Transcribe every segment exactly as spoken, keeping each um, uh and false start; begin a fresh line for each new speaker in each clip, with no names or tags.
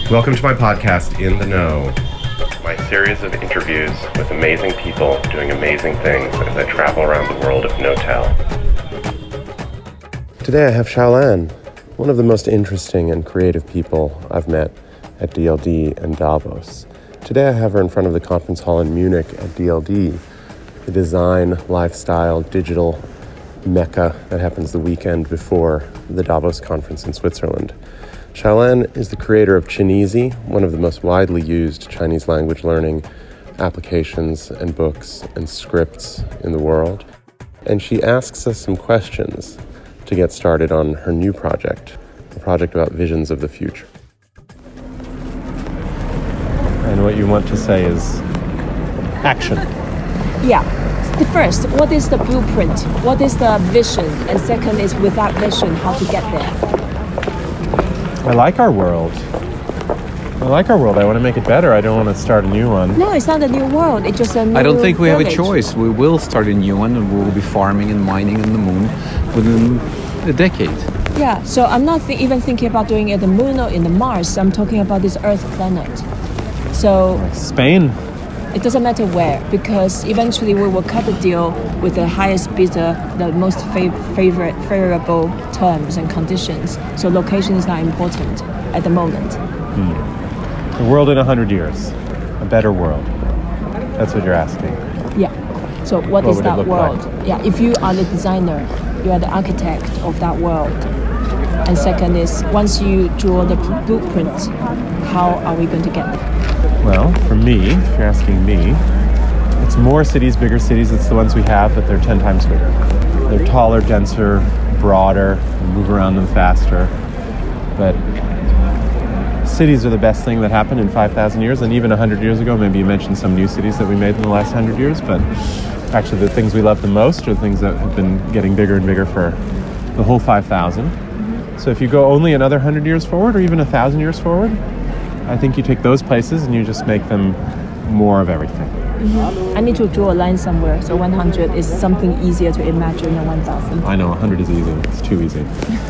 Welcome to my podcast, In the Know, my series of interviews with amazing people doing amazing things as I travel around the world of no-tell. Today I have Xiaolan, one of the most interesting and creative people I've met at D L D and Davos. Today I have her in front of the conference hall in Munich at D L D, the design, lifestyle, digital mecca that happens the weekend before the Davos conference in Switzerland. Xiaolan is the creator of Chinese, one of the most widely used Chinese language learning applications and books and scripts in the world. And she asks us some questions to get started on her new project, a project about visions of the future. And what you want to say is action.
Yeah. The first, what is the blueprint? What is the vision? And second is, with that vision, how to get there?
I like our world. I like our world. I want to make it better. I don't want to start a new one.
No, it's not a new world. It's just a new
I don't think we
village.
have a choice. We will start a new one, and we will be farming and mining in the moon within a decade.
Yeah, so I'm not th- even thinking about doing it in the moon or in the Mars. I'm talking about this Earth planet. So
Spain.
it doesn't matter where, because eventually we will cut the deal with the highest bidder, the most fav- favorite, favorable terms and conditions. So location is not important at the moment.
Hmm. The world in a hundred years. A better world. That's what you're asking.
Yeah. So what,
What
is
would it
that
look
world?
like?
Yeah. If you are the designer, you are the architect of that world. And second is, once you draw the blueprint, how are we going to get there?
Well, for me, if you're asking me, it's more cities, bigger cities. It's the ones we have, but they're ten times bigger. They're taller, denser, broader, we move around them faster. But cities are the best thing that happened in five thousand years, and even one hundred years ago. Maybe you mentioned some new cities that we made in the last one hundred years, but actually the things we love the most are the things that have been getting bigger and bigger for the whole five thousand. So if you go only another one hundred years forward, or even one thousand years forward, I think you take those places and you just make them more of everything.
Mm-hmm. I need to draw a line somewhere. So one hundred is something easier to imagine than one thousand.
I know, one hundred is easy. It's too easy.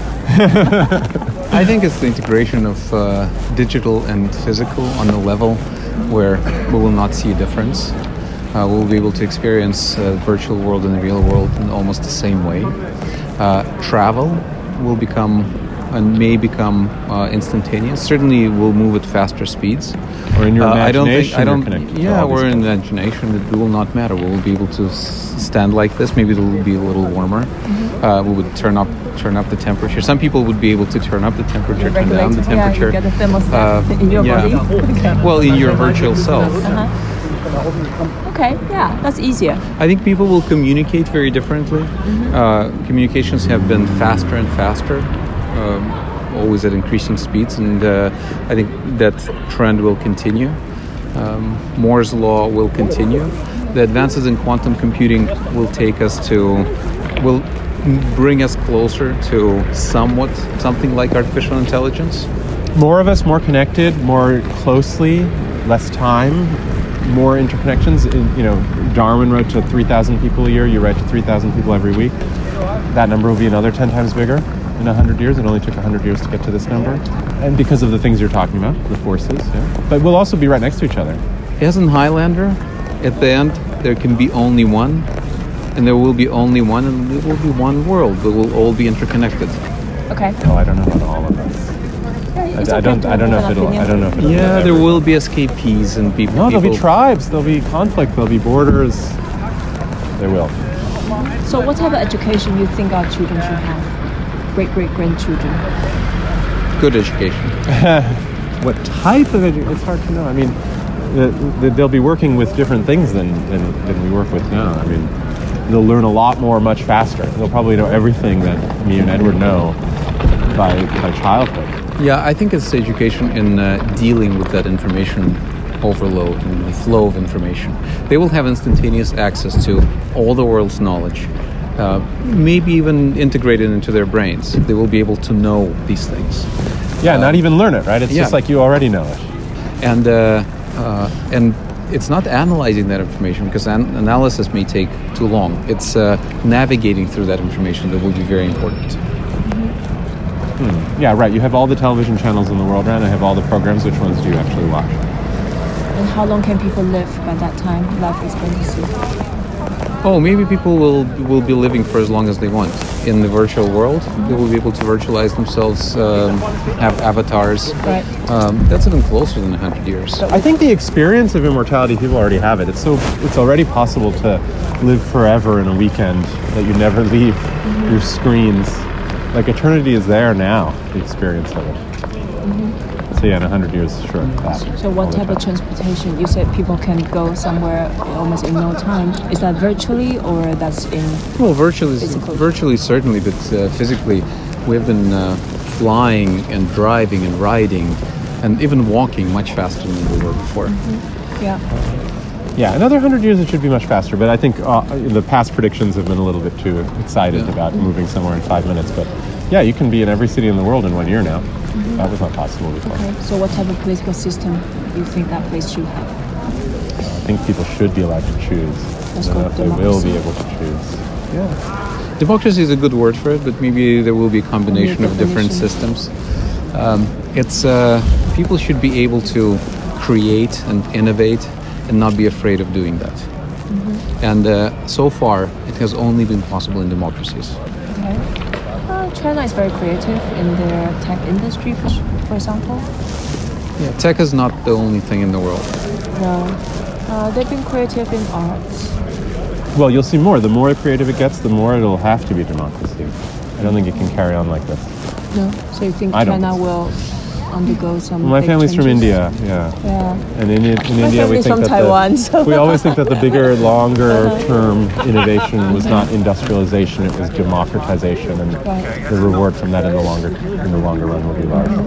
I think it's the integration of uh, digital and physical on the level where we will not see a difference. Uh, we'll be able to experience the virtual world and the real world in almost the same way. Uh, travel will become and may become uh, instantaneous. Certainly, we'll move at faster speeds.
Or in your
uh,
imagination,
I don't think, I don't,
you're connected to
yeah,
all
we're
these
in
things.
imagination. It will not matter. We'll be able to s- stand like this. Maybe it'll be a little warmer. Mm-hmm. Uh, we would turn up turn up the temperature. Some people would be able to turn up the temperature, turn down the temperature.
Yeah, you get a thermostat
Uh,
in your
yeah.
body. Okay.
Well, in your virtual self.
Uh-huh. Okay, yeah, that's easier.
I think people will communicate very differently.
Mm-hmm.
Uh, communications have been faster and faster, um, always at increasing speeds, and uh, I think that trend will continue. Um, Moore's law will continue. The advances in quantum computing will take us to, will bring us closer to somewhat something like artificial intelligence.
More of us, more connected, more closely, less time, more interconnections. In, you know, Darwin wrote to three thousand people a year. You write to three thousand people every week. That number will be another ten times bigger in one hundred years. It only took one hundred years to get to this number. And because of the things you're talking about, the forces. Yeah. But we'll also be right next to each other.
As in Highlander, at the end, there can be only one, and there will be only one, and it will be one world. But we'll all be interconnected.
Okay.
Oh, I don't know about all of us. I,
It's
I
okay
don't.
to
I don't know
have
if
an
it'll. I
opinion.
don't know if it'll.
Yeah,
be
there
ever.
will be escapees and people.
No, there'll
people
be tribes. There'll be conflict. There'll be borders. There will.
So what type of education you think our children should have? Great-great-grandchildren?
Good education.
What type of education? It's hard to know. I mean, the, the, they'll be working with different things than, than than we work with now. I mean, they'll learn a lot more much faster. They'll probably know everything that me and Edward know by by childhood.
Yeah, I think it's education in uh, dealing with that information overload and the flow of information. They will have instantaneous access to all the world's knowledge, uh, maybe even integrated into their brains. They will be able to know these things.
Yeah, uh, not even learn it, right? It's
yeah.
just like you already know it.
And uh, uh, and it's not analyzing that information, because an- analysis may take too long. It's uh, navigating through that information that will be very important.
Hmm. Yeah, right. You have all the television channels in the world, right? I have all the programs. Which ones do you actually watch?
And how long can people live by that time? Life expectancy.
Oh, maybe people will will be living for as long as they want in the virtual world. They will be able to virtualize themselves, um, have avatars.
Right.
Um, that's even closer than a hundred years.
I think the experience of immortality, people already have it. It's so it's already possible to live forever in a weekend that you never leave mm-hmm. your screens. Like eternity is there now, the experience of it. Mm-hmm. So yeah, in a hundred years, sure. That,
so what type of transportation? You said people can go somewhere almost in no time. Is that virtually or that's in?
Well, virtually,
physical?
virtually certainly, but uh, physically, we have been uh, flying and driving and riding, and even walking much faster than we were before.
Mm-hmm. Yeah.
Yeah, another hundred years it should be much faster. But I think uh, the past predictions have been a little bit too excited
yeah.
about moving somewhere in five minutes. But yeah, you can be in every city in the world in one year now. Mm-hmm. That was not possible before.
Okay, so what type of political system do you think that place should have?
I think people should be allowed to choose.
That's
I don't know if they will be able to choose.
Yeah. Democracy is a good word for it, but maybe there will be a combination of different systems. Um, it's uh, people should be able to create and innovate and not be afraid of doing that. Mm-hmm. And uh, so far, it has only been possible in democracies.
Okay. Uh, China is very creative in their tech industry, for, for example.
Yeah, tech is not the only thing in the world.
No. Uh, they've been creative in arts.
Well, you'll see more. The more creative it gets, the more it'll have to be democracy. I don't think it can carry on like this.
No? So you think
I
China
don't.
will undergo some
Well, my
big
family's
changes?
from India, yeah.
Yeah.
And in, in
My
India, we
family's
think
from
that
Taiwan,
the,
so-
we always think that the bigger, longer-term innovation was not industrialization; it was democratization, and
Right.
the reward from that in the longer in the longer run will be larger.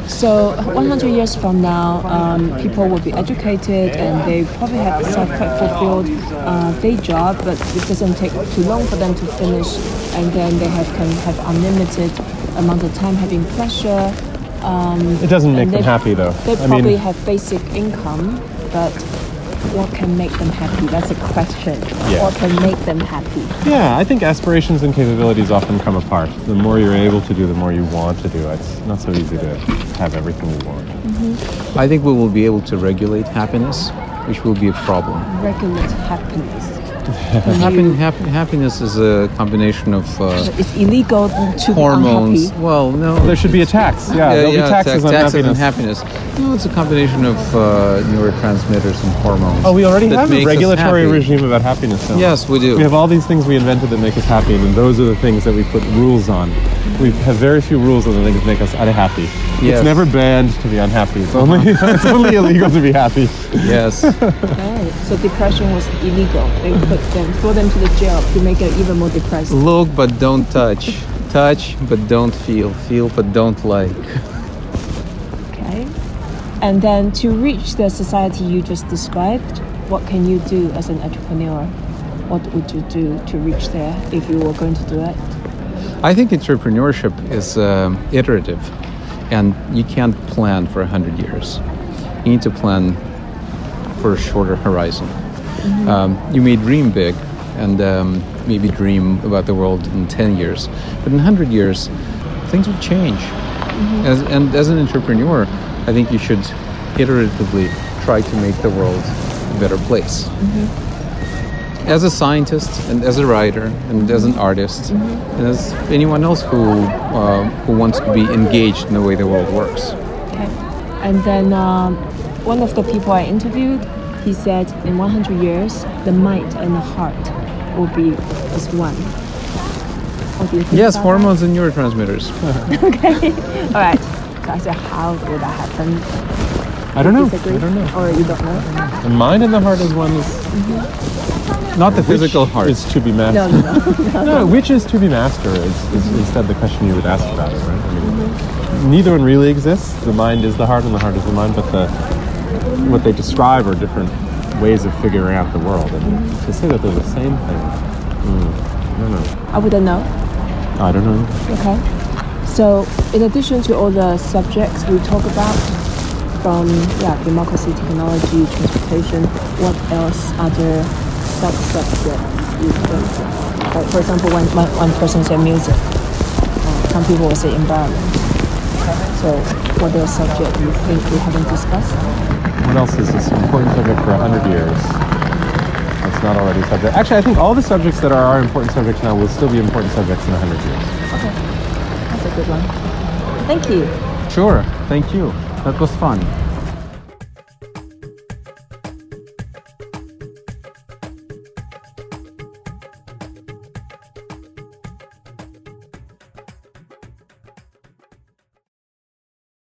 So one hundred years from now, um, people will be educated and they probably have a quite fulfilled uh, day job, but it doesn't take too long for them to finish, and then they have can have unlimited amount of time having pleasure. Um,
It doesn't make
and
them
they-
happy, though.
They
I
probably
mean,
have basic income, but what can make them happy? That's a question.
Yeah.
What can make them happy?
yeah, I think aspirations and capabilities often come apart. The more you're able to do, the more you want to do. It's not so easy to have everything you want.
I think we will be able to regulate happiness, which will be a problem.
Regulate happiness.
Happin, hap, happiness is a combination of uh,
It's illegal to
hormones.
be unhappy.
Well, no.
There should be a tax. Yeah, there'll be taxes
ta-
on
taxes
happiness.
and happiness. No, it's a combination of uh, neurotransmitters and hormones.
Oh, we already
that
have a
makes us
regulatory
happy.
regime about happiness. Now.
Yes, we do.
We have all these things we invented that make us happy, and those are the things that we put rules on. We have very few rules on the things that make us unhappy.
Yes.
It's never banned to be unhappy. It's only it's only illegal to be happy.
Yes.
Right. So depression was illegal. They put them, throw them to the jail to make it even more depressed.
Look but don't touch. Touch but don't feel. Feel but don't like.
Okay. And then to reach the society you just described, what can you do as an entrepreneur? What would you do to reach there if you were going to do it?
I think entrepreneurship is um, iterative, and you can't plan for a hundred years. You need to plan for a shorter horizon. Mm-hmm. Um, you may dream big, and um, maybe dream about the world in ten years, but in a hundred years, things will change. Mm-hmm. As, and as an entrepreneur, I think you should iteratively try to make the world a better place. Mm-hmm. As a scientist, and as a writer, and as an artist, mm-hmm. and as anyone else who uh, who wants to be engaged in the way the world works.
Okay. And then um, one of the people I interviewed, he said in one hundred years, the mind and the heart will be as one. What do you think
Yes,
about
hormones and neurotransmitters.
that? Okay. All right. So I said, how will that happen?
I don't know.
Disagree?
I don't know.
Or you don't know?
The mind and the heart is one. Is,
Mm-hmm.
Not the physical
which
heart.
is to be
No,
mastered.
no, no.
No, which is to be mastered is, is instead the question you would ask about it, right? I mean, mm-hmm. neither one really exists. The mind is the heart, and the heart is the mind. But the what they describe are different ways of figuring out the world. And mm-hmm. to say that they're the same thing, mm, I don't know.
I wouldn't know.
I don't know.
Okay. So, in addition to all the subjects we talk about, from yeah, democracy, technology, transportation, what else are there sub-subjects you think? Like, for example, one, one, one person said music. Uh, Some people will say environment. So what other subject do you think we haven't discussed?
What else is this important subject for one hundred years? It's not already a subject. Actually, I think all the subjects that are our important subjects now will still be important subjects in one hundred years.
Okay, that's a good one. Thank you.
Sure, thank you. That was fun.